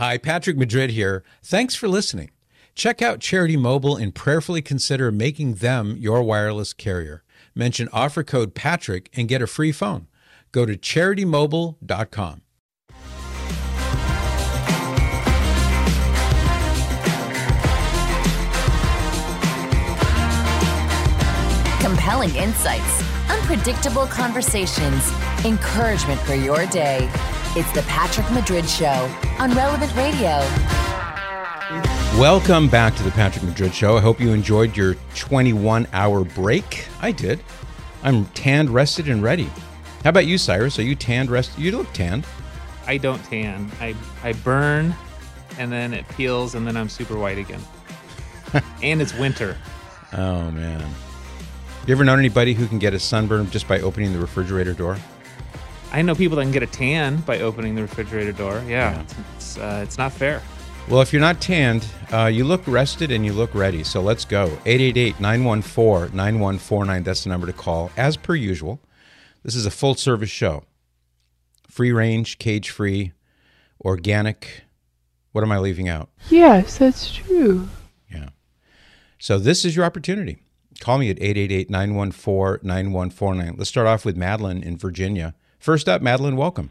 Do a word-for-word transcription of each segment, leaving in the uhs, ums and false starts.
Hi, Patrick Madrid here. Thanks for listening. Check out Charity Mobile and prayerfully consider making them your wireless carrier. Mention offer code Patrick and get a free phone. Go to charity mobile dot com. Compelling insights, unpredictable conversations, encouragement for your day. It's the Patrick Madrid Show on Relevant Radio. Welcome back to the Patrick Madrid Show. I hope you enjoyed your twenty-one hour break. I did. I'm tanned, rested, and ready. How about you, Cyrus? Are you tanned, rested? You look tanned. I don't tan. I, I burn, and then it peels, and then I'm super white again. And it's winter. Oh, man. You ever known anybody who can get a sunburn just by opening the refrigerator door? I know people that can get a tan by opening the refrigerator door. Yeah, Yeah. It's, it's, uh, it's not fair. Well, if you're not tanned, uh, you look rested and you look ready. So let's go. eight eight eight, nine one four, nine one four nine. That's the number to call. As per usual, this is a full-service show. Free range, cage-free, organic. What am I leaving out? Yes, that's true. Yeah. So this is your opportunity. Call me at eight eight eight, nine one four, nine one four nine. Let's start off with Madeline in Virginia. First up, Madeline, welcome.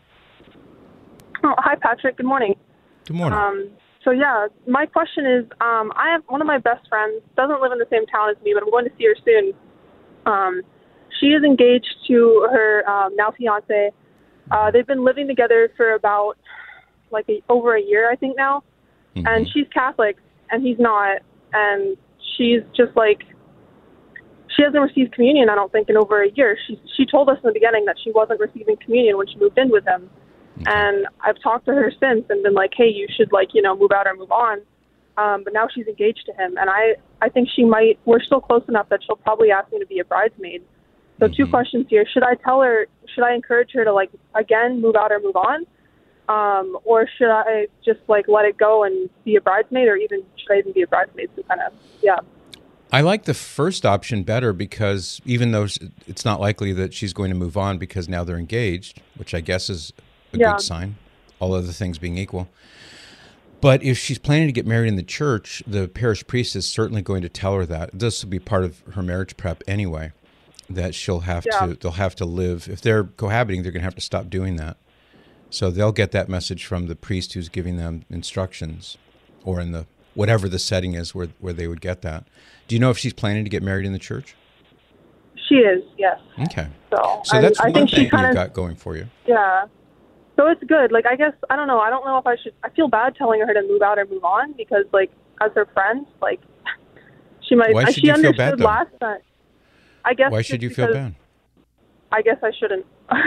Oh, hi, Patrick. Good morning. Good morning. Um, so, yeah, my question is, um, I have one of my best friends, doesn't live in the same town as me, but I'm going to see her soon. Um, she is engaged to her um, now fiance. Uh, they've been living together for about, like, a, over a year, I think now. Mhm. And she's Catholic, and he's not. And she's just, like, she hasn't received communion, I don't think, in over a year. She she told us in the beginning that she wasn't receiving communion when she moved in with him. Okay. And I've talked to her since and been like, hey, you should, like, you know, move out or move on. Um, but now she's engaged to him. And I, I think she might, we're still close enough that she'll probably ask me to be a bridesmaid. So Mhm. two questions here. Should I tell her, should I encourage her to, like, again, move out or move on? Um, or should I just, like, let it go and be a bridesmaid, or even, should I even be a bridesmaid? So kind of, yeah. I like the first option better because even though it's not likely that she's going to move on because now they're engaged, which I guess is a Yeah. good sign, all other things being equal. But if she's planning to get married in the church, the parish priest is certainly going to tell her that. This will be part of her marriage prep anyway, that she'll have Yeah. to, they'll have to live. If they're cohabiting, they're going to have to stop doing that. So they'll get that message from the priest who's giving them instructions, or in the whatever the setting is where, where they would get that. Do you know if she's planning to get married in the church? She is, yes. Okay. So, So and that's I one think she thing kind you've of, got going for you. yeah. So it's good. Like, I guess, I don't know. I don't know if I should, I feel bad telling her to move out or move on because, like, as her friend, like, she might, Why uh, should she you feel understood bad, though? last time. I guess Why just should you feel because- bad? I guess I shouldn't.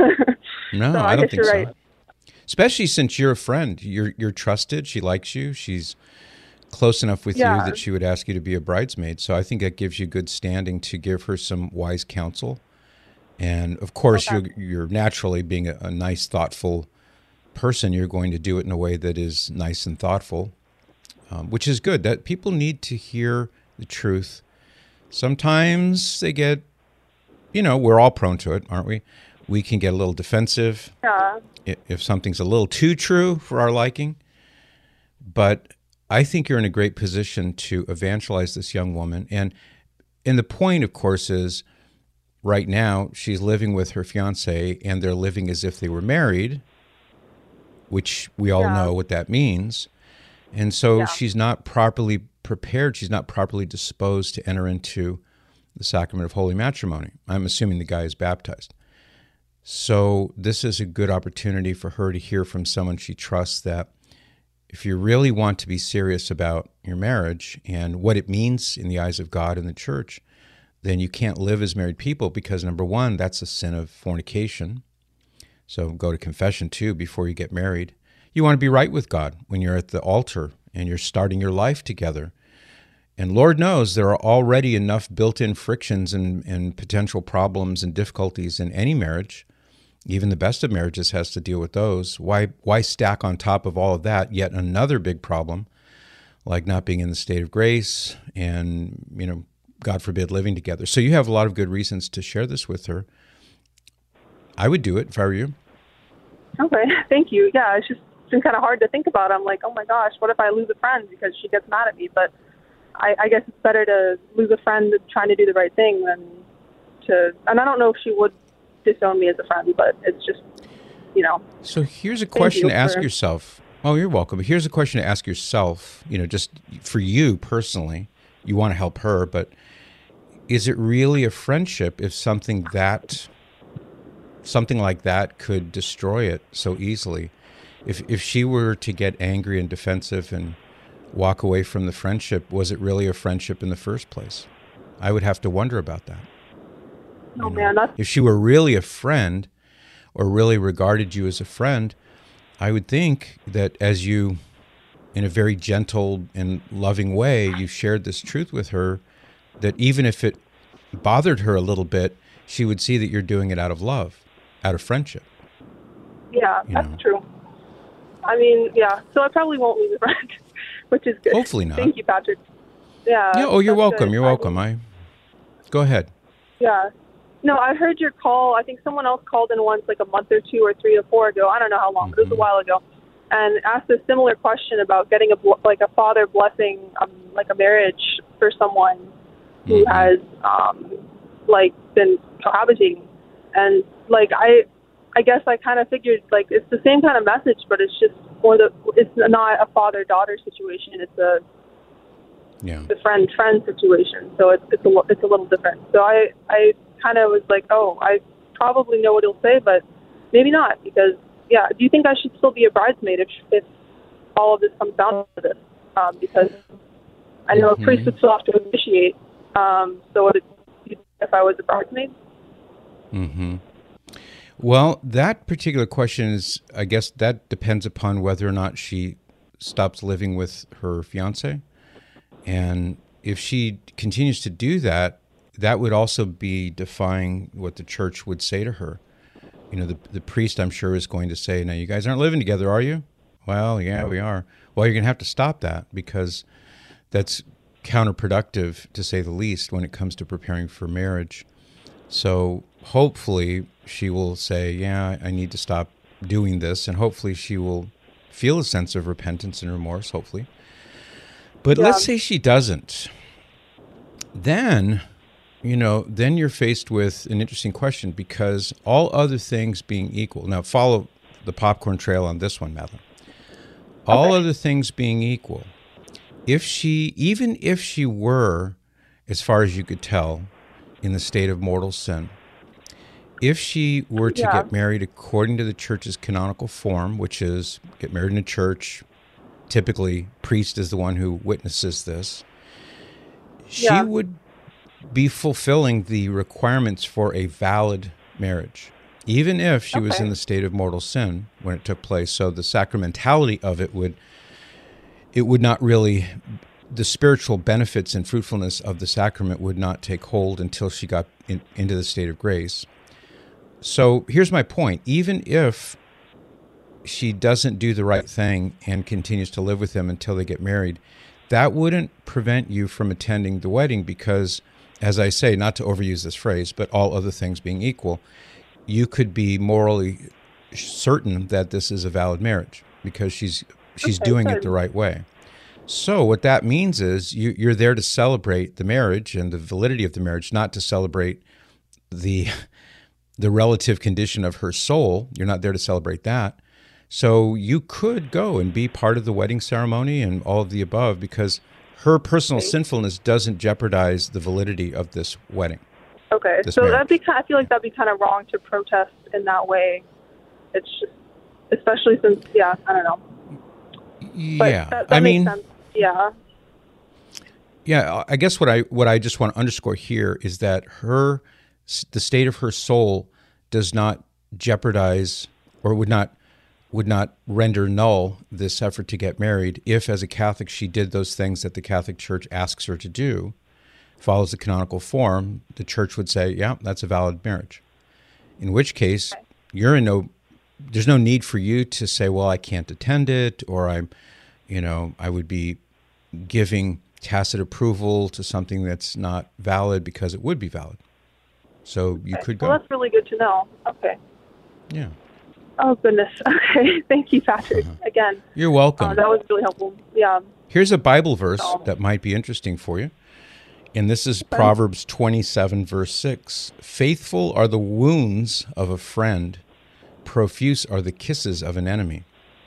No, So I, I don't guess think you're so. right. Especially since you're a friend. You're you're trusted. She likes you. She's close enough with Yeah. you that she would ask you to be a bridesmaid. So I think that gives you good standing to give her some wise counsel. And of course, Okay. you're, you're naturally being a, a nice, thoughtful person. You're going to do it in a way that is nice and thoughtful, um, which is good. That people need to hear the truth. Sometimes they get, you know, we're all prone to it, aren't we? We can get a little defensive Yeah. i- if something's a little too true for our liking. But I think you're in a great position to evangelize this young woman. And and the point, of course, is right now she's living with her fiance and they're living as if they were married, which we all Yeah. know what that means. And so Yeah. she's not properly prepared. She's not properly disposed to enter into the sacrament of holy matrimony. I'm assuming the guy is baptized. So this is a good opportunity for her to hear from someone she trusts that if you really want to be serious about your marriage and what it means in the eyes of God and the church, then you can't live as married people because, number one, that's a sin of fornication. So go to confession, too, before you get married. You want to be right with God when you're at the altar and you're starting your life together. And Lord knows there are already enough built-in frictions and, and potential problems and difficulties in any marriage. Even the best of marriages has to deal with those. Why why stack on top of all of that yet another big problem, like not being in the state of grace and, you know, God forbid, living together. So you have a lot of good reasons to share this with her. I would do it if I were you. Okay. Thank you. Yeah. It's just, it's been kind of hard to think about. I'm like, oh my gosh, what if I lose a friend because she gets mad at me? But I, I guess it's better to lose a friend trying to do the right thing than to, and I don't know if she would disown me as a friend, but it's just, you know. So here's a question to ask for, yourself. Oh, you're welcome. But here's a question to ask yourself, you know, just for you personally. You want to help her, but is it really a friendship if something that, something like that could destroy it so easily? If if she were to get angry and defensive and walk away from the friendship, was it really a friendship in the first place? I would have to wonder about that. Oh, You know, man, that's, if she were really a friend or really regarded you as a friend, I would think that as you, in a very gentle and loving way, you shared this truth with her, that even if it bothered her a little bit, she would see that you're doing it out of love, out of friendship. yeah, You that's know. true. I mean, yeah, so I probably won't lose a friend, which is good. Hopefully not. Thank you, Patrick. Yeah. Yeah, oh, you're that's welcome. good. You're I welcome. mean, I Go ahead. Yeah. No, I heard your call. I think someone else called in once, like a month or two or three or four ago. I don't know how long, but it was a Mhm. while ago, and asked a similar question about getting a bl- like a father blessing, um, like a marriage for someone who Mhm. has um, like been cohabitating, and like I, I guess I kind of figured like it's the same kind of message, but it's just more the it's not a father daughter situation. It's a Yeah. the friend friend situation, so it's it's a li- it's a little different. So I I kind of was like, oh, I probably know what he'll say, but maybe not, because yeah. Do you think I should still be a bridesmaid if if all of this comes down to this? Um, because I know Mhm. a priest would still have to initiate. Um, so would it, if I was a bridesmaid? Mm-hmm. Well, that particular question is, I guess that depends upon whether or not she stops living with her fiance. And if she continues to do that, that would also be defying what the church would say to her. You know, the, the priest, I'm sure, is going to say, now, you guys aren't living together, are you? Well, yeah, we are. Well, you're going to have to stop that, because that's counterproductive, to say the least, when it comes to preparing for marriage. So hopefully she will say, yeah, I need to stop doing this. And hopefully she will feel a sense of repentance and remorse, hopefully. But Yeah. let's say she doesn't. Then, you know, then you're faced with an interesting question, because all other things being equal. Now, follow the popcorn trail on this one, Madeline. All Okay. other things being equal, if she, even if she were, as far as you could tell, in the state of mortal sin, if she were to Yeah. get married according to the church's canonical form, which is get married in a church, typically priest is the one who witnesses this, she Yeah. would be fulfilling the requirements for a valid marriage, even if she was Okay. in the state of mortal sin when it took place. So the sacramentality of it would, it would not really, the spiritual benefits and fruitfulness of the sacrament would not take hold until she got in, into the state of grace. So here's my point. Even if she doesn't do the right thing and continues to live with him until they get married, that wouldn't prevent you from attending the wedding, because, as I say, not to overuse this phrase, but all other things being equal, you could be morally certain that this is a valid marriage, because she's she's Okay, doing it good. the right way. So what that means is you, you're there to celebrate the marriage and the validity of the marriage, not to celebrate the the relative condition of her soul. You're not there to celebrate that. So you could go and be part of the wedding ceremony and all of the above, because her personal Okay. sinfulness doesn't jeopardize the validity of this wedding. Okay, This so marriage. that'd be kind. I feel like that'd be kind of wrong to protest in that way. It's just, especially since, yeah, I don't know. But Yeah, that, that I makes mean, sense. Yeah. yeah. I guess what I what I just want to underscore here is that her, the state of her soul, does not jeopardize, or would not would not render null this effort to get married if, as a Catholic, she did those things that the Catholic Church asks her to do, follows the canonical form. The Church would say, yeah, that's a valid marriage. In which case, you're in no, there's no need for you to say, well, I can't attend it, or I'm, you know, I would be giving tacit approval to something that's not valid, because it would be valid. So you Okay. could go. Well, that's really good to know. Okay. Yeah. Oh, goodness. Okay. Thank you, Patrick, Uh-huh. again. You're welcome. Uh, that was really helpful. Yeah. Here's a Bible verse Oh. that might be interesting for you. And this is Proverbs twenty-seven, verse six. Faithful are the wounds of a friend, profuse are the kisses of an enemy.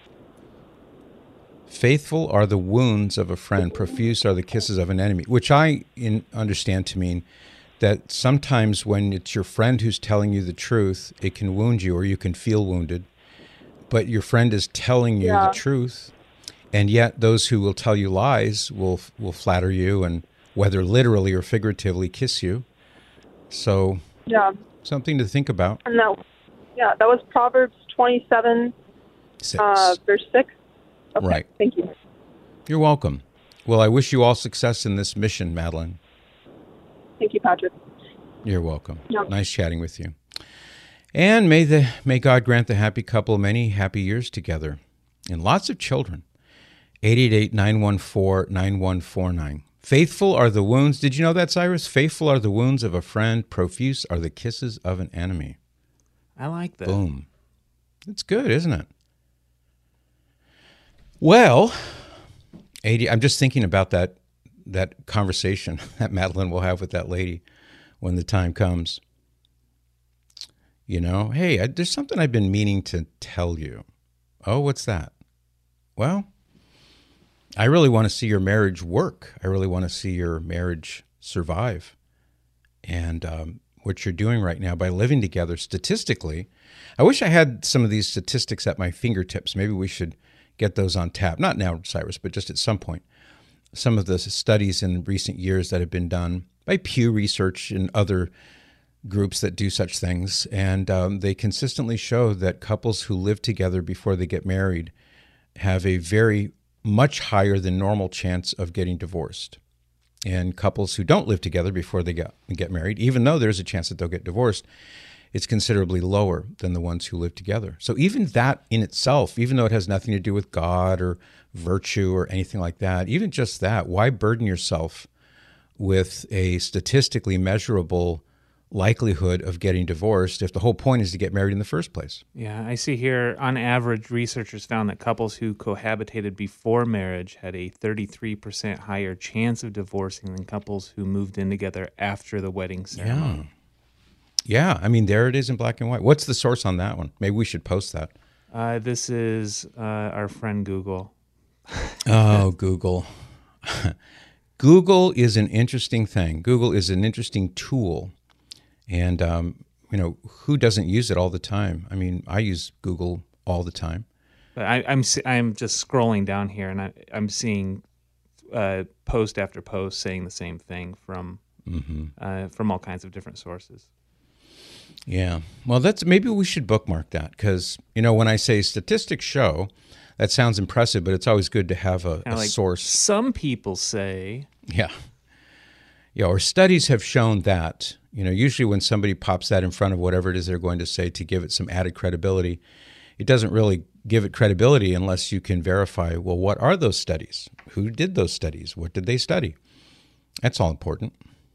Faithful are the wounds of a friend, profuse are the kisses of an enemy, which I in, understand to mean that sometimes when it's your friend who's telling you the truth, it can wound you or you can feel wounded. But your friend is telling you Yeah. the truth, and yet those who will tell you lies will will flatter you and, whether literally or figuratively, kiss you. So Yeah. something to think about. And that, yeah, that was Proverbs twenty-seven, Six. uh, verse six. Okay. Right. Thank you. You're welcome. Well, I wish you all success in this mission, Madeline. Thank you, Patrick. You're welcome. Yeah. Nice chatting with you. And may the may God grant the happy couple many happy years together and lots of children. eight eight eight, nine one four, nine one four nine. Faithful are the wounds. Did you know that, Cyrus? Faithful are the wounds of a friend. Profuse are the kisses of an enemy. I like that. Boom. It's good, isn't it? Well, eighty. I'm just thinking about that that conversation that Madeline will have with that lady when the time comes. You know, hey, I, there's something I've been meaning to tell you. Oh, what's that? Well, I really want to see your marriage work. I really want to see your marriage survive. And um, what you're doing right now by living together statistically, I wish I had some of these statistics at my fingertips. Maybe we should get those on tap. Not now, Cyrus, but just at some point. Some of the studies in recent years that have been done by Pew Research and other groups that do such things. And um, they consistently show that couples who live together before they get married have a very much higher than normal chance of getting divorced. And couples who don't live together before they get, get married, even though there's a chance that they'll get divorced, it's considerably lower than the ones who live together. So even that in itself, even though it has nothing to do with God or virtue or anything like that, even just that, why burden yourself with a statistically measurable likelihood of getting divorced if the whole point is to get married in the first place? Yeah, I see here, on average, researchers found that couples who cohabitated before marriage had a thirty-three percent higher chance of divorcing than couples who moved in together after the wedding ceremony. Yeah. Yeah, I mean, there it is in black and white. What's the source on that one? Maybe we should post that. Uh, this is uh, our friend Google. Oh, Google. Google is an interesting thing. Google is an interesting tool. And, um, you know, who doesn't use it all the time? I mean, I use Google all the time. But I, I'm se- I'm just scrolling down here, and I, I'm seeing uh, post after post saying the same thing from Mm-hmm. uh, from all kinds of different sources. Yeah. Well, that's maybe we should bookmark that because, you know, when I say statistics show, that sounds impressive, but it's always good to have a, Kinda a like source. Some people say, Yeah. Yeah, or studies have shown that, you know, usually when somebody pops that in front of whatever it is they're going to say to give it some added credibility, it doesn't really give it credibility unless you can verify, well, what are those studies? Who did those studies? What did they study? That's all important.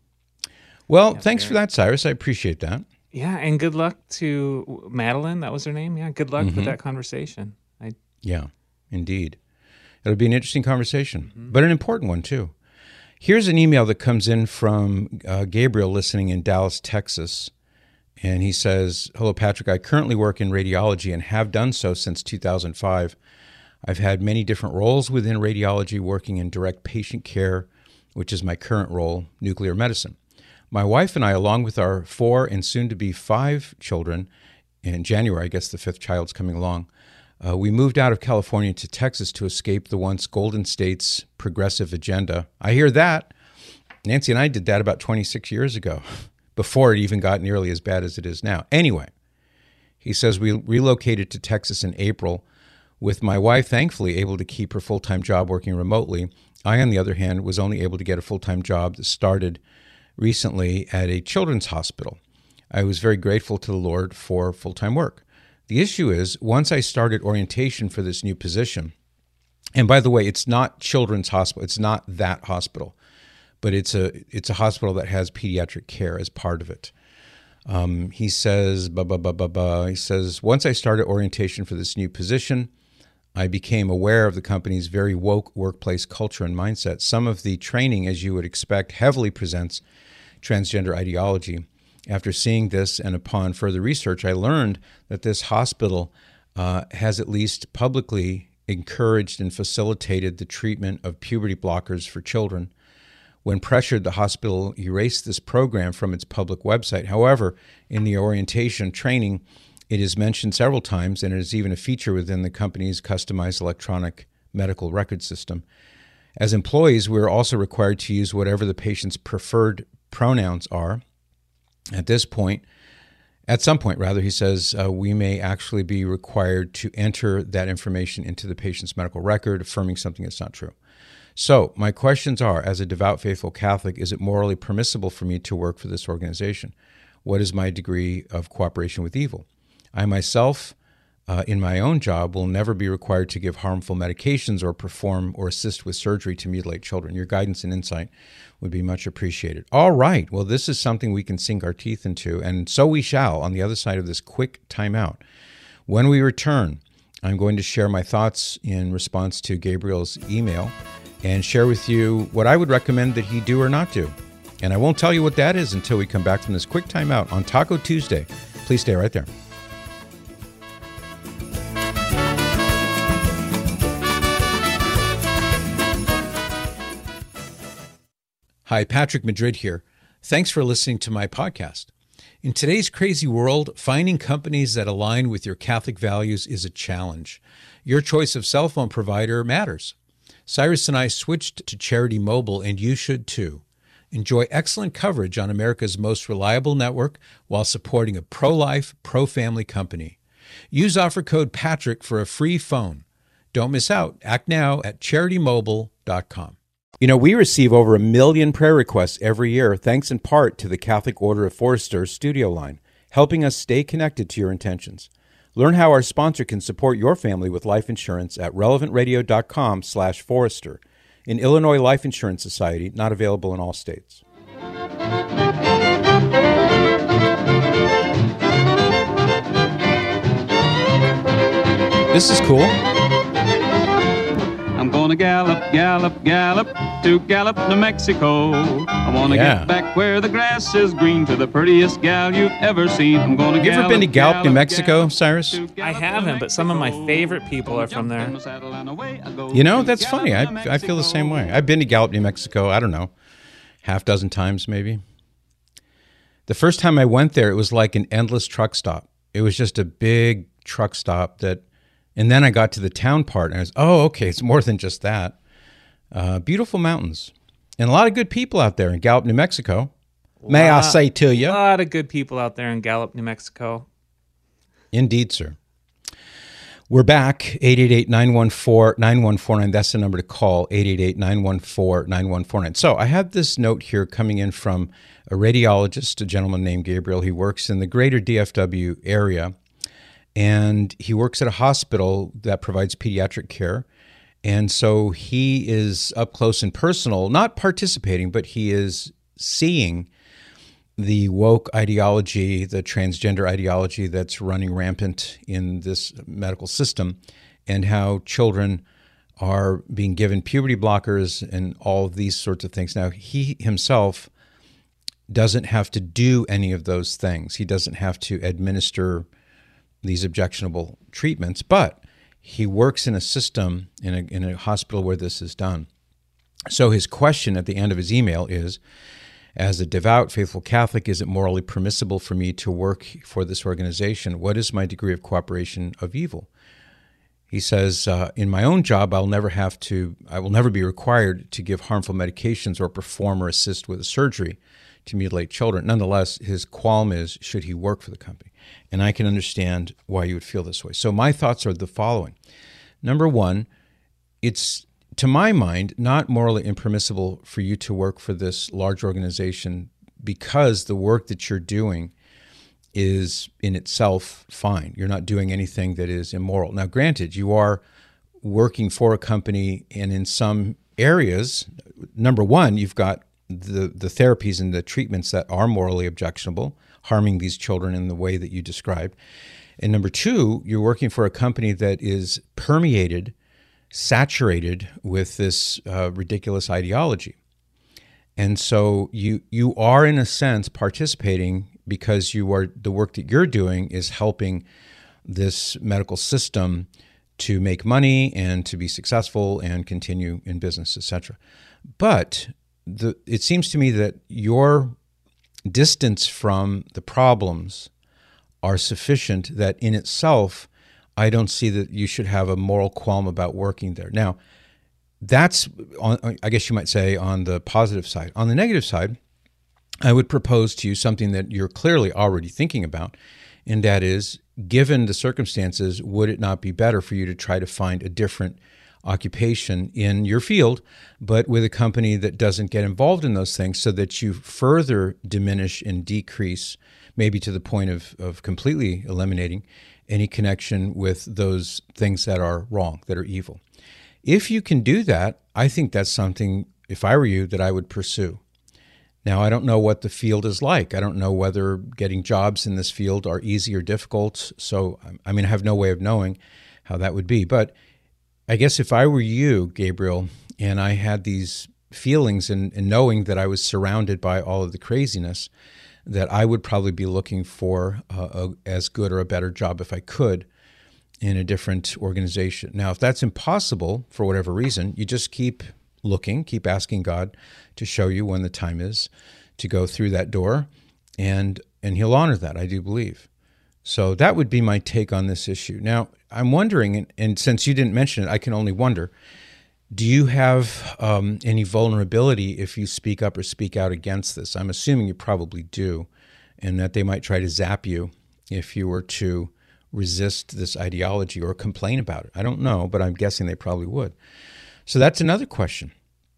Well, Yeah, thanks fair. for that, Cyrus. I appreciate that. yeah, and good luck to Madeline. That was her name. Yeah, good luck Mm-hmm. with that conversation. I, Yeah, indeed. It'll be an interesting conversation, but an important one, too. Here's an email that comes in from uh, Gabriel listening in Dallas, Texas. And he says, hello, Patrick. I currently work in radiology and have done so since two thousand five. I've had many different roles within radiology, working in direct patient care, which is my current role, nuclear medicine. My wife and I, along with our four and soon-to-be five children, in January, I guess the fifth child's coming along, uh, we moved out of California to Texas to escape the once Golden State's progressive agenda. I hear that. Nancy and I did that about twenty-six years ago, before it even got nearly as bad as it is now. Anyway, he says we relocated to Texas in April, with my wife thankfully able to keep her full-time job working remotely. I, on the other hand, was only able to get a full-time job that started recently at a children's hospital. I was very grateful to the Lord for full-time work. The issue is, once I started orientation for this new position, and by the way, it's not children's hospital, it's not that hospital, but it's a it's a hospital that has pediatric care as part of it. Um, he says, blah, blah, blah, blah, blah. He says, once I started orientation for this new position, I became aware of the company's very woke workplace culture and mindset. Some of the training, as you would expect, heavily presents transgender ideology. After seeing this and upon further research, I learned that this hospital uh, has at least publicly encouraged and facilitated the treatment of puberty blockers for children. When pressured, the hospital erased this program from its public website. However, in the orientation training, it is mentioned several times, and it is even a feature within the company's customized electronic medical record system. As employees, we are also required to use whatever the patient's preferred pronouns are. At this point, at some point, rather, he says, uh, we may actually be required to enter that information into the patient's medical record, affirming something that's not true. So my questions are, as a devout, faithful Catholic, is it morally permissible for me to work for this organization? What is my degree of cooperation with evil? I myself, uh, in my own job, will never be required to give harmful medications or perform or assist with surgery to mutilate children. Your guidance and insight would be much appreciated. All right. Well, this is something we can sink our teeth into, and so we shall on the other side of this quick timeout. When we return, I'm going to share my thoughts in response to Gabriel's email and share with you what I would recommend that he do or not do. And I won't tell you what that is until we come back from this quick timeout on Taco Tuesday. Please stay right there. Hi, Patrick Madrid here. Thanks for listening to my podcast. In today's crazy world, finding companies that align with your Catholic values is a challenge. Your choice of cell phone provider matters. Cyrus and I switched to Charity Mobile, and you should too. Enjoy excellent coverage on America's most reliable network while supporting a pro-life, pro-family company. Use offer code Patrick for a free phone. Don't miss out. Act now at charity mobile dot com. You know, we receive over a million prayer requests every year, thanks in part to the Catholic Order of Forester studio line, helping us stay connected to your intentions. Learn how our sponsor can support your family with life insurance at relevant radio dot com slash Forester. An Illinois Life Insurance Society, not available in all states. This is cool. I'm gonna gallop, gallop, gallop to Gallup, New Mexico. I wanna Yeah. get back where the grass is green to the prettiest gal you've ever seen. I'm gonna Have you ever been to Gallup, New Mexico, Cyrus? I haven't, but some of my favorite people are from there. You know, that's funny. I, I feel the same way. I've been to Gallup, New Mexico, I don't know, half dozen times maybe. The first time I went there, it was like an endless truck stop. It was just a big truck stop that, and then I got to the town part and I was, oh, okay, it's more than just that. Uh, beautiful mountains and a lot of good people out there in Gallup, New Mexico. May I say to you? A lot of good people out there in Gallup, New Mexico. Indeed, sir. We're back, eight eight eight, nine one four, nine one four nine. That's the number to call, eight eight eight, nine one four, nine one four nine. So I have this note here coming in from a radiologist, a gentleman named Gabriel. He works in the greater D F W area, and he works at a hospital that provides pediatric care. And so he is up close and personal, not participating, but he is seeing the woke ideology, the transgender ideology that's running rampant in this medical system, and how children are being given puberty blockers and all of these sorts of things. Now, he himself doesn't have to do any of those things. He doesn't have to administer these objectionable treatments, but he works in a system, in a, in a hospital where this is done. So his question at the end of his email is, as a devout, faithful Catholic, is it morally permissible for me to work for this organization? What is my degree of cooperation of evil? He says, uh, in my own job, I'll never have to, I will never be required to give harmful medications or perform or assist with a surgery to mutilate children. Nonetheless, his qualm is, should he work for the company? And I can understand why you would feel this way. So my thoughts are the following. Number one, it's, to my mind, not morally impermissible for you to work for this large organization because the work that you're doing is in itself fine. You're not doing anything that is immoral. Now, granted, you are working for a company, and in some areas, number one, you've got the, the therapies and the treatments that are morally objectionable harming these children in the way that you described. And number two, you're working for a company that is permeated, saturated with this uh, ridiculous ideology. And so you you are, in a sense, participating because you are the work that you're doing is helping this medical system to make money and to be successful and continue in business, et cetera. But the, it seems to me that your distance from the problems are sufficient that in itself, I don't see that you should have a moral qualm about working there. Now, that's, on, I guess you might say, on the positive side. On the negative side, I would propose to you something that you're clearly already thinking about, and that is, given the circumstances, would it not be better for you to try to find a different occupation in your field, but with a company that doesn't get involved in those things so that you further diminish and decrease, maybe to the point of, of completely eliminating any connection with those things that are wrong, that are evil. If you can do that, I think that's something, if I were you, that I would pursue. Now, I don't know what the field is like. I don't know whether getting jobs in this field are easy or difficult. So, I mean, I have no way of knowing how that would be. But I guess if I were you, Gabriel, and I had these feelings and, and knowing that I was surrounded by all of the craziness, that I would probably be looking for a, a, as good or a better job if I could in a different organization. Now, if that's impossible for whatever reason, you just keep looking, keep asking God to show you when the time is to go through that door, and and He'll honor that, I do believe. So that would be my take on this issue. Now, I'm wondering, and, and since you didn't mention it, I can only wonder, do you have um, any vulnerability if you speak up or speak out against this? I'm assuming you probably do, and that they might try to zap you if you were to resist this ideology or complain about it. I don't know, but I'm guessing they probably would. So that's another question.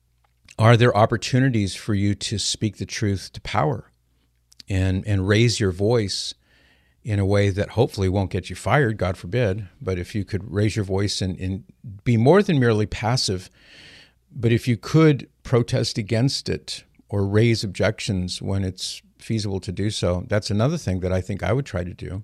Are there opportunities for you to speak the truth to power and, and raise your voice in a way that hopefully won't get you fired, God forbid, but if you could raise your voice and, and be more than merely passive, but if you could protest against it or raise objections when it's feasible to do so, that's another thing that I think I would try to do.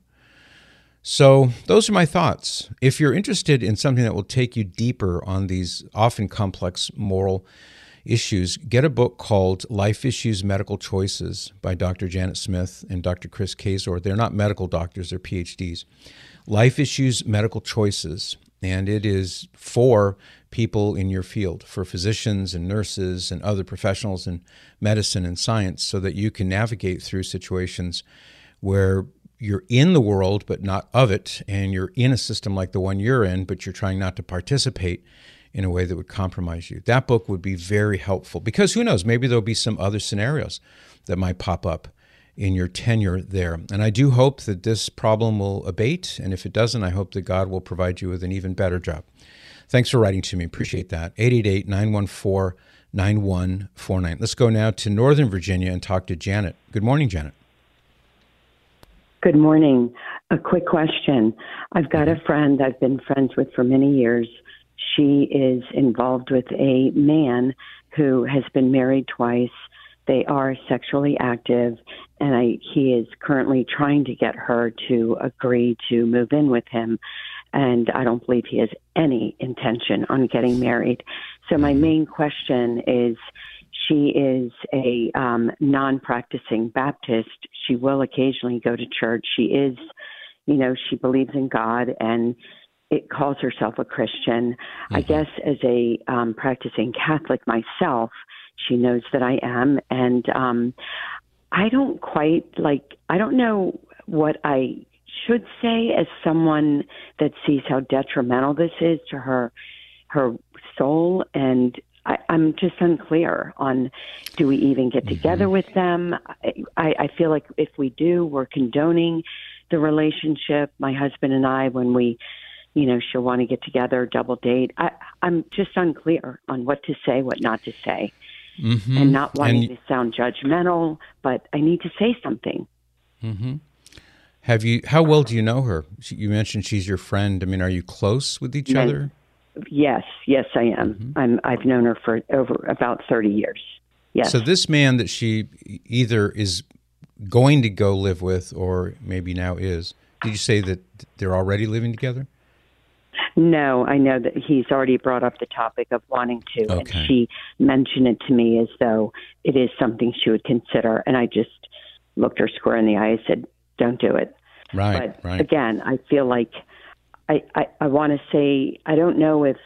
So those are my thoughts. If you're interested in something that will take you deeper on these often complex moral issues, get a book called Life Issues, Medical Choices by Doctor Janet Smith and Doctor Chris Kazor. They're not medical doctors, they're P H Ds. Life Issues, Medical Choices, and it is for people in your field, for physicians and nurses and other professionals in medicine and science, so that you can navigate through situations where you're in the world but not of it, and you're in a system like the one you're in, but you're trying not to participate in a way that would compromise you. That book would be very helpful, because who knows, maybe there'll be some other scenarios that might pop up in your tenure there. And I do hope that this problem will abate, and if it doesn't, I hope that God will provide you with an even better job. Thanks for writing to me. Appreciate that. eight eight eight, nine one four, nine one four nine. Let's go now to Northern Virginia and talk to Janet. Good morning, Janet. Good morning. A quick question. I've got a friend I've been friends with for many years. She is involved with a man who has been married twice. They are sexually active, and I, he is currently trying to get her to agree to move in with him, and I don't believe he has any intention on getting married. So my main question is, she is a um, non-practicing Baptist. She will occasionally go to church. She is, you know, she believes in God, and it calls herself a Christian. Mm-hmm. I guess as a um, practicing Catholic myself, she knows that I am. And um, I don't quite like, I don't know what I should say as someone that sees how detrimental this is to her, her soul. And I, I'm just unclear on, do we even get together mm-hmm. with them? I, I feel like if we do, we're condoning the relationship, my husband and I, when we, you know, she'll want to get together, double date. I, I'm just unclear on what to say, what not to say, mm-hmm. and not wanting and, to sound judgmental, but I need to say something. Mm-hmm. Have you? How well do you know her? You mentioned she's your friend. I mean, are you close with each and, other? Yes, yes, I am. Mm-hmm. I'm. I've known her for over about thirty years. Yes. So this man that she either is going to go live with, or maybe now is. Did you say that they're already living together? No, I know that he's already brought up the topic of wanting to, Okay. and she mentioned it to me as though it is something she would consider, and I just looked her square in the eye and said, don't do it. Right, But right. again, I feel like I, I, I want to say, I don't know if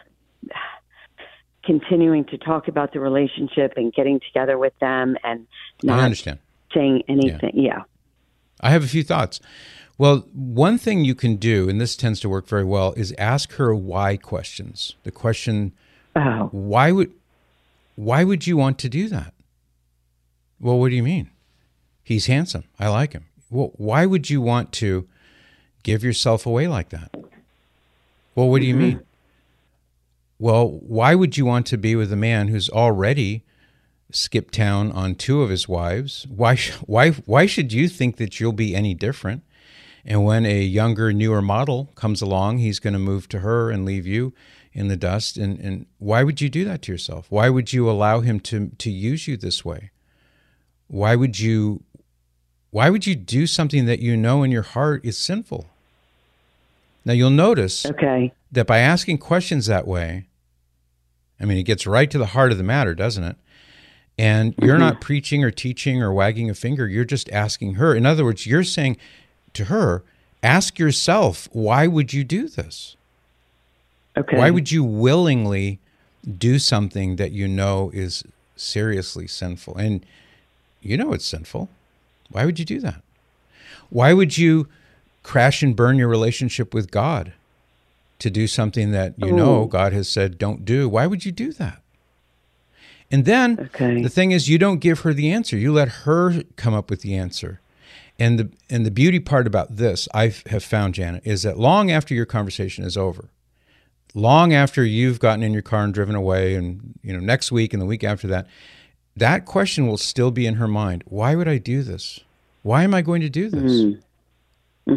continuing to talk about the relationship and getting together with them and not I understand. saying anything. Yeah. I have a few thoughts. Well, one thing you can do, and this tends to work very well, is ask her why questions. The question, Oh, why would why would you want to do that? Well, what do you mean? He's handsome. I like him. Well, why would you want to give yourself away like that? Well, what do you mean? Well, why would you want to be with a man who's already skipped town on two of his wives? Why, sh- why, why should you think that you'll be any different? And when a younger, newer model comes along, he's going to move to her and leave you in the dust. And, and why would you do that to yourself? Why would you allow him to, to use you this way? Why would you, why would you do something that you know in your heart is sinful? Now, you'll notice okay. that by asking questions that way, I mean, it gets right to the heart of the matter, doesn't it? And you're not preaching or teaching or wagging a finger. You're just asking her. In other words, you're saying to her, ask yourself, why would you do this? Okay. Why would you willingly do something that you know is seriously sinful? And you know it's sinful. Why would you do that? Why would you crash and burn your relationship with God to do something that you know Ooh. God has said don't do? Why would you do that? And then Okay. the thing is, you don't give her the answer. You let her come up with the answer. And the and the beauty part about this, I have found, Janet, is that long after your conversation is over, long after you've gotten in your car and driven away, and you know next week and the week after that, that question will still be in her mind. Why would I do this? Why am I going to do this? Mm-hmm.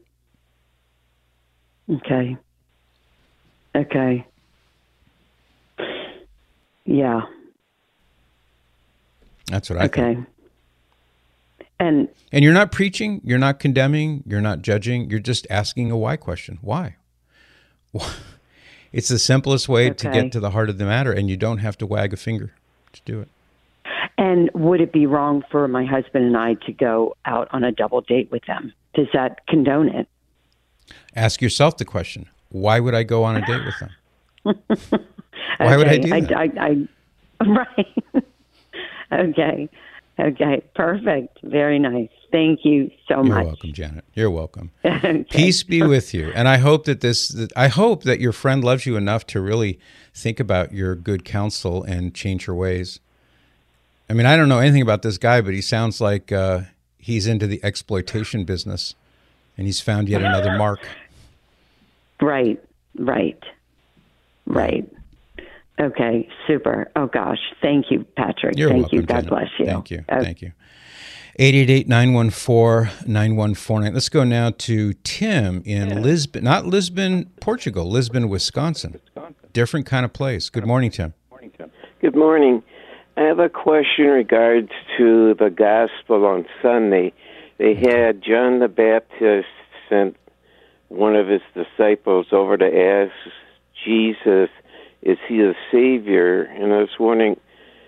Mm-hmm. Okay. Okay. Yeah. That's what I Okay. think. And And you're not preaching, you're not condemning, you're not judging, you're just asking a why question. Why? Why? It's the simplest way to Okay. get to the heart of the matter, and you don't have to wag a finger to do it. and would it be wrong for my husband and I to go out on a double date with them? Does that condone it? Ask yourself the question, why would I go on a date with them? Why would I do that? I, I, I, right. Okay. Okay. Perfect. Very nice. Thank you so You're much. welcome, Janet. You're welcome. Okay. Peace be with you. And I hope that this, that, I hope that your friend loves you enough to really think about your good counsel and change her ways. I mean, I don't know anything about this guy, but he sounds like uh, he's into the exploitation business, and he's found yet another mark. Right. Right. Right. Okay. Super. Oh gosh. Thank you, Patrick. You're Thank welcome, you. God Janet. bless you. Thank you. Okay. Thank you. eight eight eight, nine one four, nine one four nine. Let's go now to Tim in Lisbon, not Lisbon, Portugal, Lisbon, Wisconsin. Different kind of place. Good morning, Tim. Good morning. I have a question in regards to the gospel on Sunday. They had John the Baptist sent one of his disciples over to ask Jesus, is he the Savior? And I was wondering,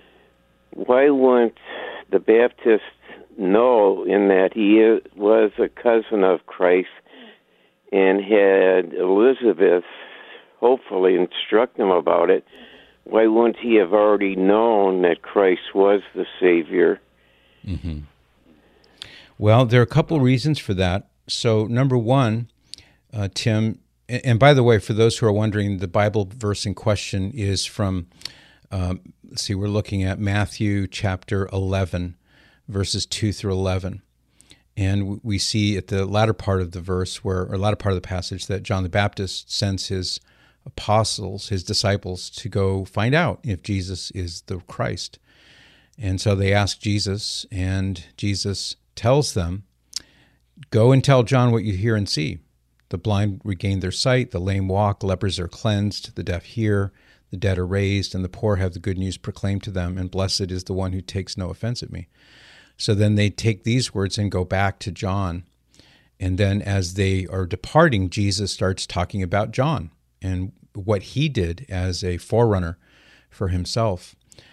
why wouldn't the Baptist know in that he is, was a cousin of Christ, and had Elizabeth hopefully instruct him about it? Why wouldn't he have already known that Christ was the Savior? Mm-hmm. Well, there are a couple reasons for that. So, number one, uh, Tim, and, and by the way, for those who are wondering, the Bible verse in question is from, um, let's see, we're looking at Matthew chapter eleven, verses two through eleven. And we see at the latter part of the verse, where, or latter part of the passage, that John the Baptist sends his apostles, his disciples, to go find out if Jesus is the Christ. And so they ask Jesus, and Jesus tells them, go and tell John what you hear and see. The blind regain their sight, the lame walk, lepers are cleansed, the deaf hear, the dead are raised, and the poor have the good news proclaimed to them, and blessed is the one who takes no offense at me. So then they take these words and go back to John. And then as they are departing, Jesus starts talking about John and what he did as a forerunner for himself.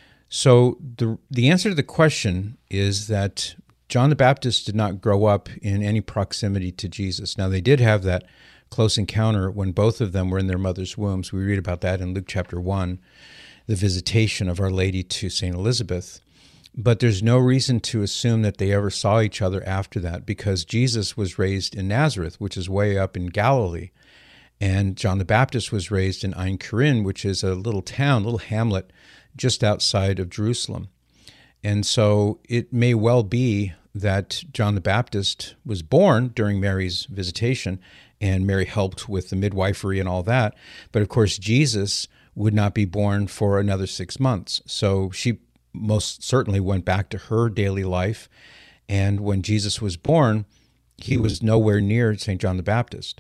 So the the answer to the question is that John the Baptist did not grow up in any proximity to Jesus. Now, they did have that close encounter when both of them were in their mother's wombs. We read about that in Luke chapter one, the visitation of Our Lady to Saint Elizabeth. But there's no reason to assume that they ever saw each other after that, because Jesus was raised in Nazareth, which is way up in Galilee, and John the Baptist was raised in Ein Karin, which is a little town, little hamlet just outside of Jerusalem. And so it may well be that John the Baptist was born during Mary's visitation, and Mary helped with the midwifery and all that. But of course, Jesus would not be born for another six months. So she most certainly went back to her daily life. And when Jesus was born, he was nowhere near Saint John the Baptist.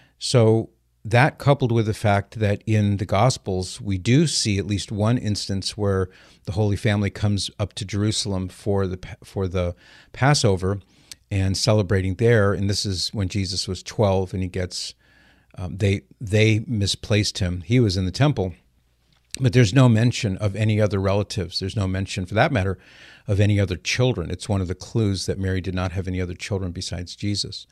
So that, coupled with the fact that in the Gospels, we do see at least one instance where the Holy Family comes up to Jerusalem for the for the Passover and celebrating there. And this is when Jesus was twelve, and he gets um, they they misplaced him. He was in the temple, but there's no mention of any other relatives. There's no mention, for that matter, of any other children. It's one of the clues that Mary did not have any other children besides Jesus.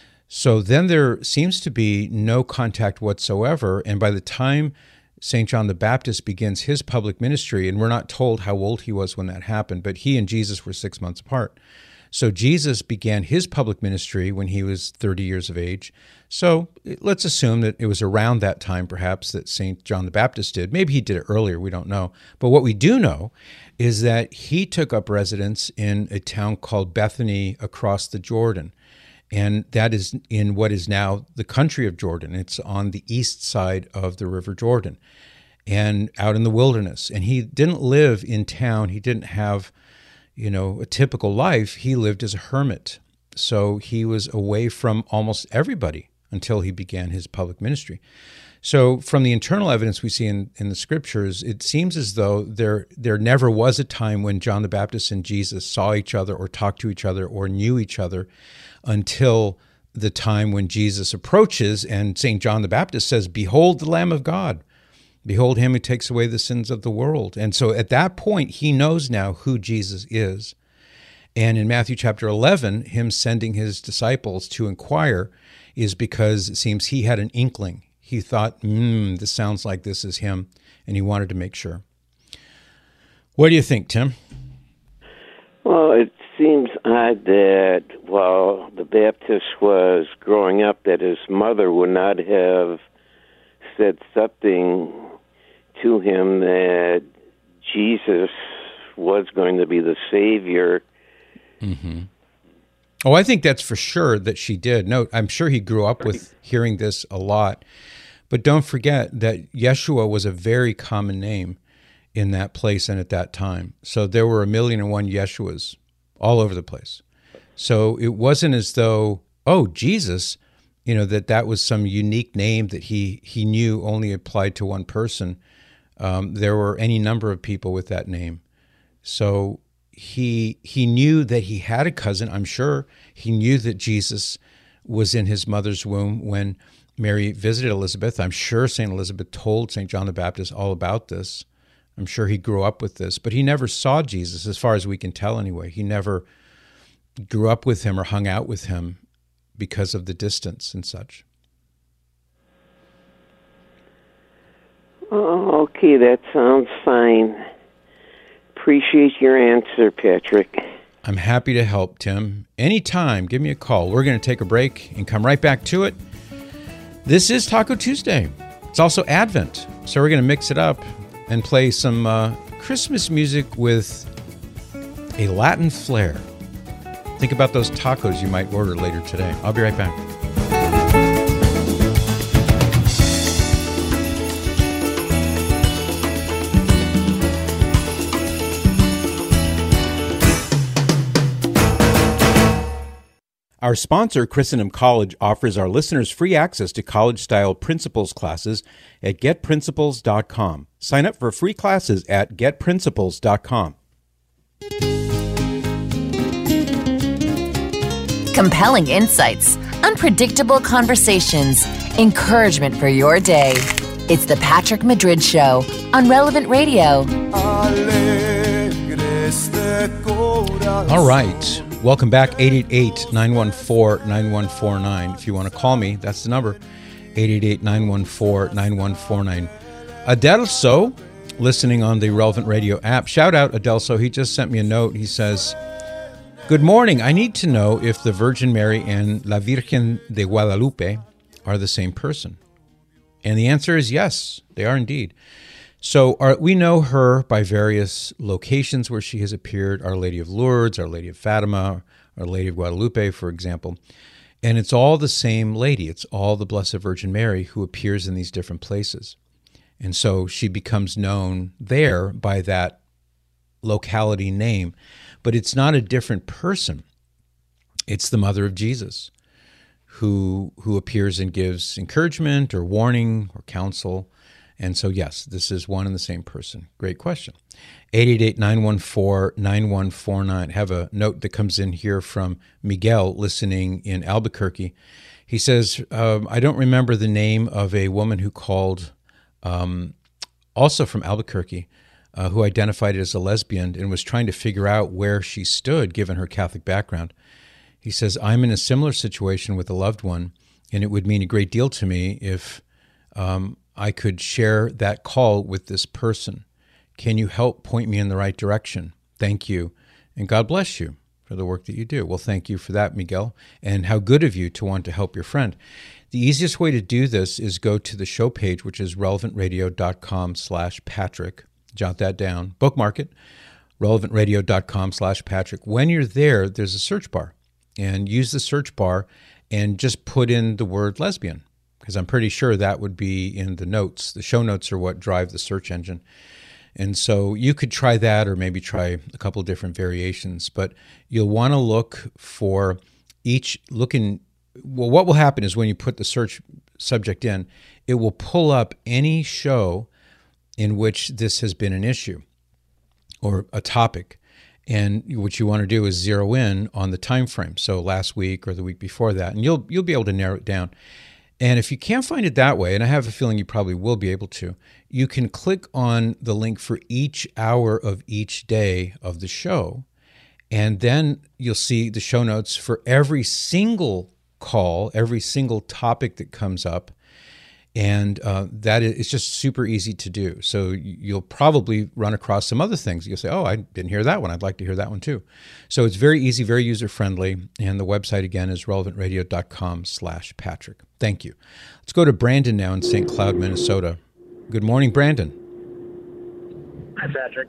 So then there seems to be no contact whatsoever, and by the time Saint John the Baptist begins his public ministry, and we're not told how old he was when that happened, but he and Jesus were six months apart. So Jesus began his public ministry when he was thirty years of age. So let's assume that it was around that time, perhaps, that Saint John the Baptist did. Maybe he did it earlier, we don't know. But what we do know is that he took up residence in a town called Bethany across the Jordan. And that is in what is now the country of Jordan. It's on the east side of the River Jordan and out in the wilderness. And he didn't live in town. He didn't have, you know, a typical life. He lived as a hermit. So he was away from almost everybody until he began his public ministry. So from the internal evidence we see in, in the scriptures, it seems as though there there never was a time when John the Baptist and Jesus saw each other or talked to each other or knew each other until the time when Jesus approaches and Saint John the Baptist says, "Behold the Lamb of God. Behold him who takes away the sins of the world." And so at that point, he knows now who Jesus is. And in Matthew chapter eleven, him sending his disciples to inquire is because it seems he had an inkling. He thought, hmm, this sounds like this is him, and he wanted to make sure. What do you think, Tim? Well, it seems odd that while the Baptist was growing up, that his mother would not have said something to him that Jesus was going to be the Savior. Mm-hmm. Oh, I think that's for sure that she did. No, I'm sure he grew up with hearing this a lot. But don't forget that Yeshua was a very common name in that place and at that time. So there were a million and one Yeshuas all over the place. So it wasn't as though, oh, Jesus, you know, that that was some unique name that he, he knew only applied to one person. Um, there were any number of people with that name. So he he knew that he had a cousin, I'm sure. He knew that Jesus was in his mother's womb when Mary visited Elizabeth. I'm sure Saint Elizabeth told Saint John the Baptist all about this. I'm sure he grew up with this, but he never saw Jesus, as far as we can tell anyway. He never grew up with him or hung out with him because of the distance and such. Oh, okay, that sounds fine. Appreciate your answer, Patrick. I'm happy to help, Tim. Anytime, give me a call. We're going to take a break and come right back to it. This is Taco Tuesday. It's also Advent, so we're going to mix it up and play some uh, Christmas music with a Latin flair. Think about those tacos you might order later today. I'll be right back. Our sponsor, Christendom College, offers our listeners free access to college-style principles classes at get principles dot com. Sign up for free classes at get principles dot com. Compelling insights, unpredictable conversations, encouragement for your day. It's the Patrick Madrid Show on Relevant Radio. All right. Welcome back. eight eight eight, nine one four, nine one four nine. If you want to call me, that's the number. eight eight eight, nine one four, nine one four nine. Adelso, listening on the Relevant Radio app. Shout out Adelso. He just sent me a note. He says, good morning. I need to know if the Virgin Mary and La Virgen de Guadalupe are the same person. And the answer is yes, they are indeed. So our, we know her by various locations where she has appeared, Our Lady of Lourdes, Our Lady of Fatima, Our Lady of Guadalupe, for example. And it's all the same lady. It's all the Blessed Virgin Mary who appears in these different places. And so she becomes known there by that locality name. But it's not a different person. It's the Mother of Jesus who who appears and gives encouragement or warning or counsel. And so, yes, this is one and the same person. Great question. eight eight eight, nine one four, nine one four nine. I have a note that comes in here from Miguel listening in Albuquerque. He says, um, I don't remember the name of a woman who called, um, also from Albuquerque, uh, who identified as a lesbian and was trying to figure out where she stood given her Catholic background. He says, I'm in a similar situation with a loved one, and it would mean a great deal to me if um, I could share that call with this person. Can you help point me in the right direction? Thank you, and God bless you for the work that you do. Well, thank you for that, Miguel, and how good of you to want to help your friend. The easiest way to do this is go to the show page, which is relevantradio.com slash Patrick. Jot that down. Bookmark it, relevantradio.com slash Patrick. When you're there, there's a search bar. And use the search bar and just put in the word lesbian, because I'm pretty sure that would be in the notes. The show notes are what drive the search engine. And so you could try that or maybe try a couple of different variations. But you'll want to look for each, looking, well, what will happen is when you put the search subject in, it will pull up any show in which this has been an issue or a topic. And what you want to do is zero in on the time frame, so last week or the week before that, and you'll you'll be able to narrow it down. And if you can't find it that way, and I have a feeling you probably will be able to, you can click on the link for each hour of each day of the show, and then you'll see the show notes for every single call, every single topic that comes up. And uh, that is, it's just super easy to do. So you'll probably run across some other things. You'll say, oh, I didn't hear that one. I'd like to hear that one too. So it's very easy, very user-friendly. And the website, again, is relevantradio.com slash Patrick. Thank you. Let's go to Brandon now in Saint Cloud, Minnesota. Good morning, Brandon. Hi, Patrick.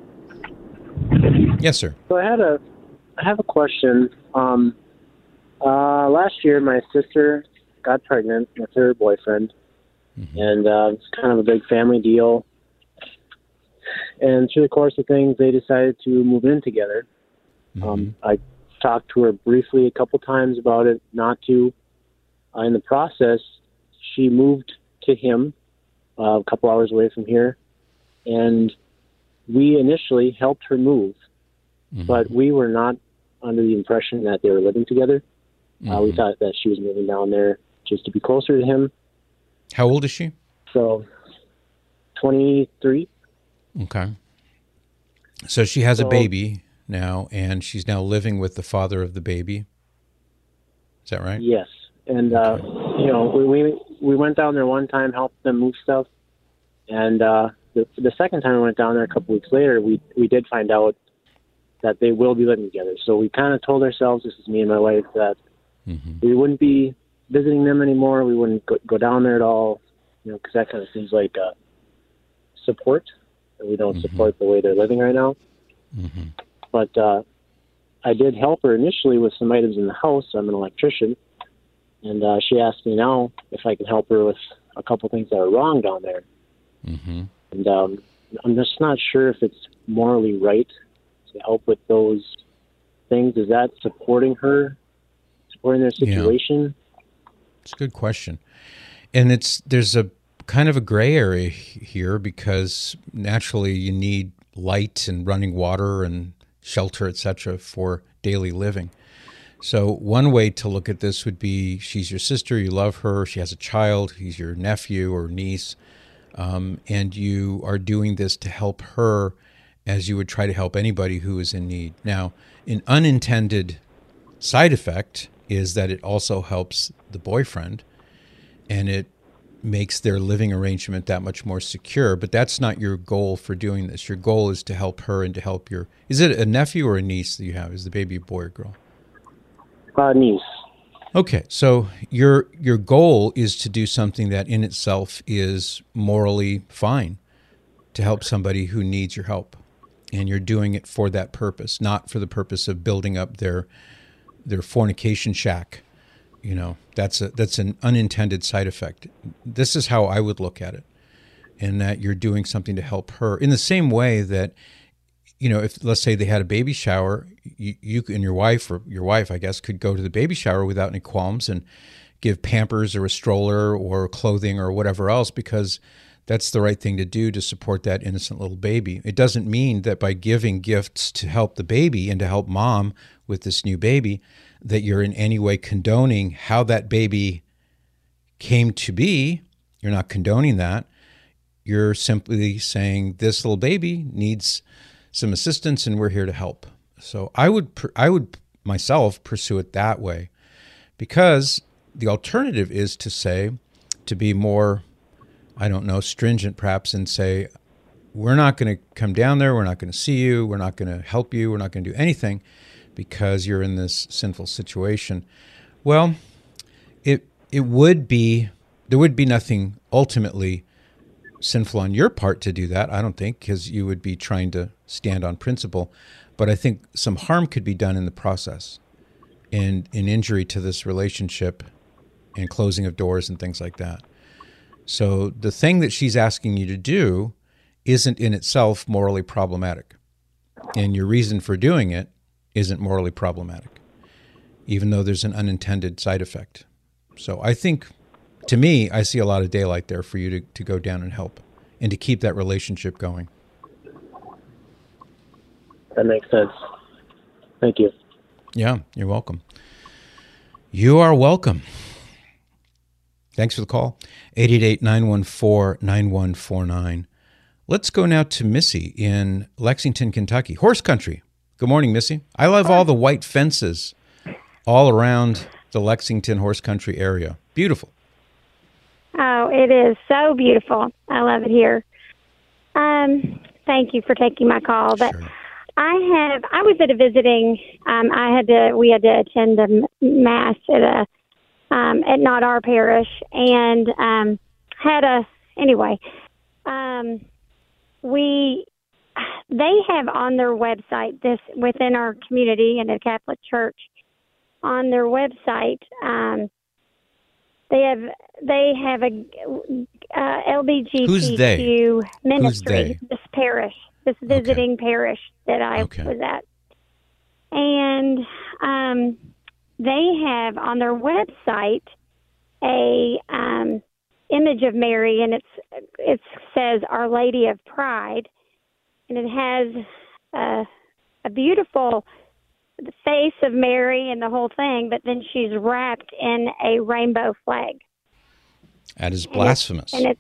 Yes, sir. So I had a, I have a question. Um, uh, last year, my sister got pregnant with her boyfriend. Mm-hmm. And uh, it's kind of a big family deal. And through the course of things, they decided to move in together. Mm-hmm. Um, I talked to her briefly a couple times about it, not to. Uh, in the process, she moved to him uh, a couple hours away from here. And we initially helped her move. Mm-hmm. But we were not under the impression that they were living together. Mm-hmm. Uh, we thought that she was moving down there just to be closer to him. How old is she? So, twenty-three. Okay. So she has so, a baby now, and she's now living with the father of the baby. Is that right? Yes. And, uh, you know, we, we we went down there one time, helped them move stuff. And uh, the, the second time we went down there a couple weeks later, we, we did find out that they will be living together. So we kind of told ourselves, this is me and my wife, that mm-hmm. we wouldn't be visiting them anymore. We wouldn't go, go down there at all, you know, because that kind of seems like uh, support, and we don't mm-hmm. support the way they're living right now. Mm-hmm. But uh, I did help her initially with some items in the house. I'm an electrician, and uh, she asked me now if I can help her with a couple things that are wrong down there. Mm-hmm. And um, I'm just not sure if it's morally right to help with those things. Is that supporting her, supporting their situation? Yeah. It's a good question. And it's there's a kind of a gray area here because naturally you need light and running water and shelter, et cetera, for daily living. So one way to look at this would be she's your sister, you love her, she has a child, he's your nephew or niece, um, and you are doing this to help her as you would try to help anybody who is in need. Now, an unintended side effect is that it also helps the boyfriend, and it makes their living arrangement that much more secure, but that's not your goal for doing this. Your goal is to help her and to help your... Is it a nephew or a niece that you have? Is the baby a boy or girl? Uh, niece. Okay, so your your goal is to do something that in itself is morally fine, to help somebody who needs your help, and you're doing it for that purpose, not for the purpose of building up their their fornication shack. You know, that's a that's an unintended side effect. This is how I would look at it, in that you're doing something to help her in the same way that, you know, if let's say they had a baby shower, you, you and your wife or your wife, I guess, could go to the baby shower without any qualms and give Pampers or a stroller or clothing or whatever else, because that's the right thing to do to support that innocent little baby. It doesn't mean that by giving gifts to help the baby and to help mom with this new baby, that you're in any way condoning how that baby came to be. You're not condoning that. You're simply saying this little baby needs some assistance, and we're here to help. So I would, I would myself pursue it that way, because the alternative is to say, to be more, I don't know, stringent perhaps, and say, we're not going to come down there, we're not going to see you, we're not going to help you, we're not going to do anything because you're in this sinful situation. Well, it it would be, there would be nothing ultimately sinful on your part to do that, I don't think, because you would be trying to stand on principle. But I think some harm could be done in the process, and an injury to this relationship and closing of doors and things like that. So the thing that she's asking you to do isn't in itself morally problematic, and your reason for doing it isn't morally problematic, even though there's an unintended side effect. So I think, to me, I see a lot of daylight there for you to, to go down and help and to keep that relationship going. That makes sense. Thank you. Yeah, you're welcome. You are welcome. Thanks for the call. eight eight eight, nine one four, nine one four nine. Let's go now to Missy in Lexington, Kentucky. Horse country. Good morning, Missy. I love all the white fences all around the Lexington horse country area. Beautiful. Oh, it is so beautiful. I love it here. Um, thank you for taking my call. But sure. I have, I was at a visiting, um, I had to, we had to attend a mass at a, um, at not our parish, and, um, had a, anyway, um, we, they have on their website, this within our community in the Catholic Church, on their website, um, they have, they have a, uh, L B G T Q ministry, this parish. This visiting okay. parish that I okay. was at. And um, they have on their website a um, image of Mary, and it's it says Our Lady of Pride, and it has a, a beautiful face of Mary and the whole thing, but then she's wrapped in a rainbow flag. That is blasphemous. And it's, and it's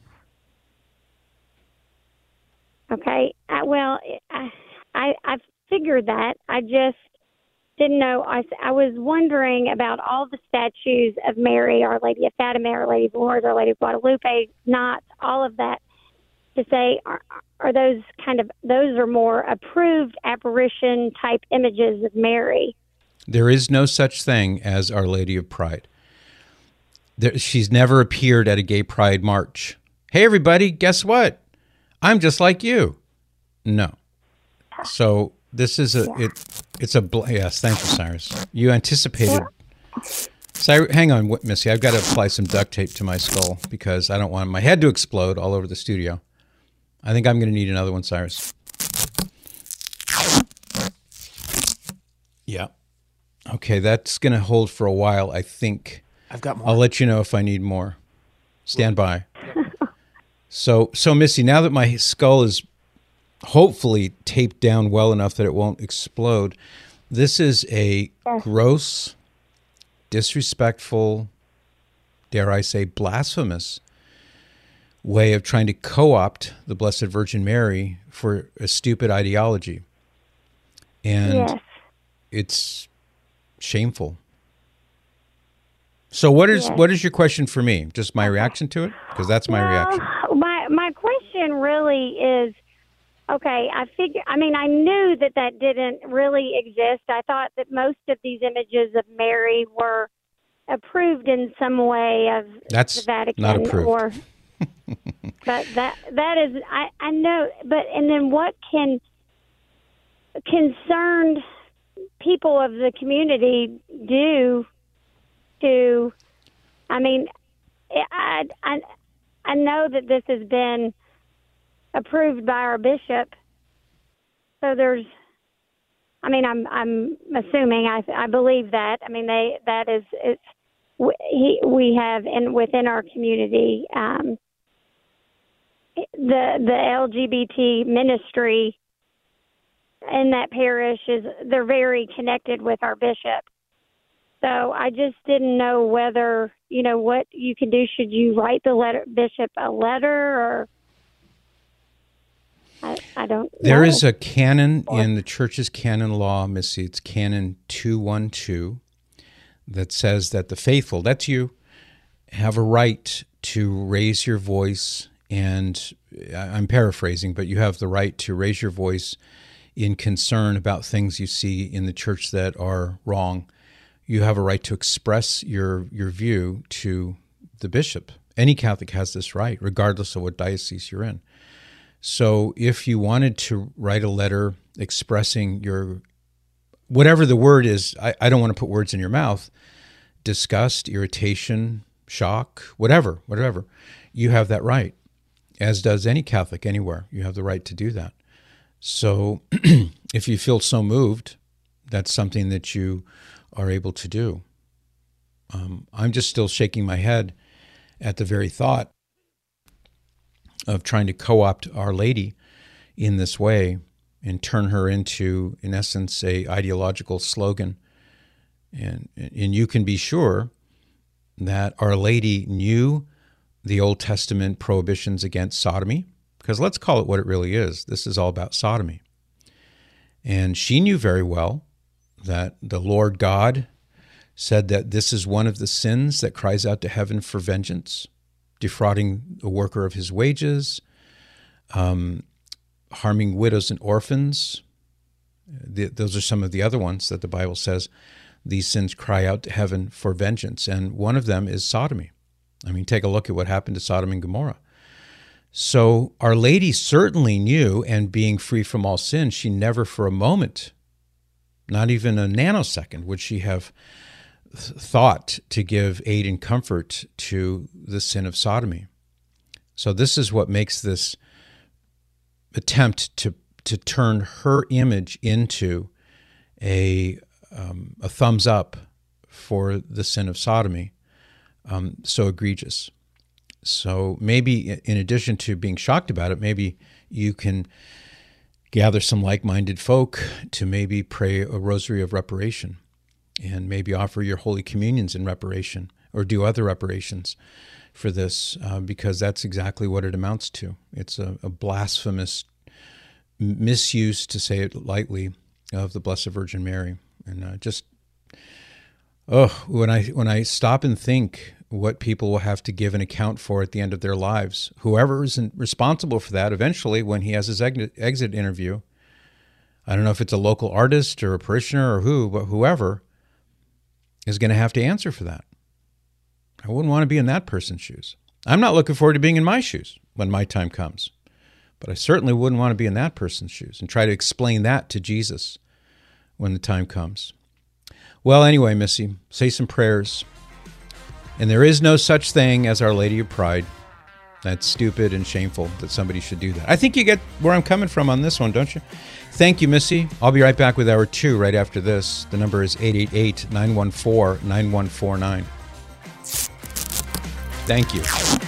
Okay. I, well, I, I I figured that. I just didn't know. I, I was wondering about all the statues of Mary, Our Lady of Fatima, Our Lady of Lourdes, Our Lady of Guadalupe, not all of that. To say, are, are those kind of, those are more approved apparition type images of Mary? There is no such thing as Our Lady of Pride. There, she's never appeared at a gay pride march. Hey, everybody, guess what? I'm just like you. No. So this is a, it, it's a, yes, thank you, Cyrus. You anticipated. Cyrus, hang on, Missy. I've got to apply some duct tape to my skull because I don't want my head to explode all over the studio. I think I'm going to need another one, Cyrus. Yeah. Okay, that's going to hold for a while, I think. I've got more. I'll let you know if I need more. Stand by. So, so Missy, now that my skull is hopefully taped down well enough that it won't explode, this is a gross disrespectful, dare I say, blasphemous way of trying to co-opt the Blessed Virgin Mary for a stupid ideology. And yes. It's shameful. So what is yes. what is your question for me? Just my reaction to it? Because that's my well, reaction. My my question really is, okay, I figure, I mean, I knew that that didn't really exist. I thought that most of these images of Mary were approved in some way of that's the Vatican. Not approved. Or, but that that is, I, I know, but, and then what can concerned people of the community do to, I mean, I, I, I know that this has been approved by our bishop, so there's, I mean, I'm I'm assuming, I I believe that. I mean, they that is it's he we have in within our community um, the the L G B T ministry in that parish is they're very connected with our bishop. So I just didn't know whether, you know, what you can do. Should you write the letter, bishop a letter, or I, I don't know. There is a canon or, in the church's canon law, Missy. It's Canon two twelve, that says that the faithful, that's you, have a right to raise your voice, and I'm paraphrasing, but you have the right to raise your voice in concern about things you see in the church that are wrong. You have a right to express your your view to the bishop. Any Catholic has this right, regardless of what diocese you're in. So if you wanted to write a letter expressing your, whatever the word is, I, I don't want to put words in your mouth, disgust, irritation, shock, whatever, whatever, you have that right, as does any Catholic anywhere. You have the right to do that. So if you feel so moved, that's something that you are able to do. Um, I'm just still shaking my head at the very thought of trying to co-opt Our Lady in this way and turn her into, in essence, a ideological slogan. And, and you can be sure that Our Lady knew the Old Testament prohibitions against sodomy, because let's call it what it really is. This is all about sodomy. And she knew very well that the Lord God said that this is one of the sins that cries out to heaven for vengeance, defrauding a worker of his wages, um, harming widows and orphans. The, those are some of the other ones that the Bible says these sins cry out to heaven for vengeance. And one of them is sodomy. I mean, take a look at what happened to Sodom and Gomorrah. So Our Lady certainly knew, and being free from all sin, she never for a moment, not even a nanosecond, would she have th- thought to give aid and comfort to the sin of sodomy. So this is what makes this attempt to to turn her image into a um, a thumbs up for the sin of sodomy um, so egregious. So maybe in addition to being shocked about it, maybe you can gather some like-minded folk to maybe pray a rosary of reparation and maybe offer your Holy Communions in reparation or do other reparations for this, uh, because that's exactly what it amounts to. It's a, a blasphemous misuse, to say it lightly, of the Blessed Virgin Mary. And uh, just, oh, when I when I stop and think what people will have to give an account for at the end of their lives, whoever is responsible for that, eventually, when he has his exit interview, I don't know if it's a local artist or a parishioner or who, but whoever is going to have to answer for that. I wouldn't want to be in that person's shoes. I'm not looking forward to being in my shoes when my time comes, but I certainly wouldn't want to be in that person's shoes and try to explain that to Jesus when the time comes. Well, anyway, Missy, say some prayers. And there is no such thing as Our Lady of Pride. That's stupid and shameful that somebody should do that. I think you get where I'm coming from on this one, don't you? Thank you, Missy. I'll be right back with hour two right after this. The number is eight eight eight, nine one four, nine one four nine. Thank you.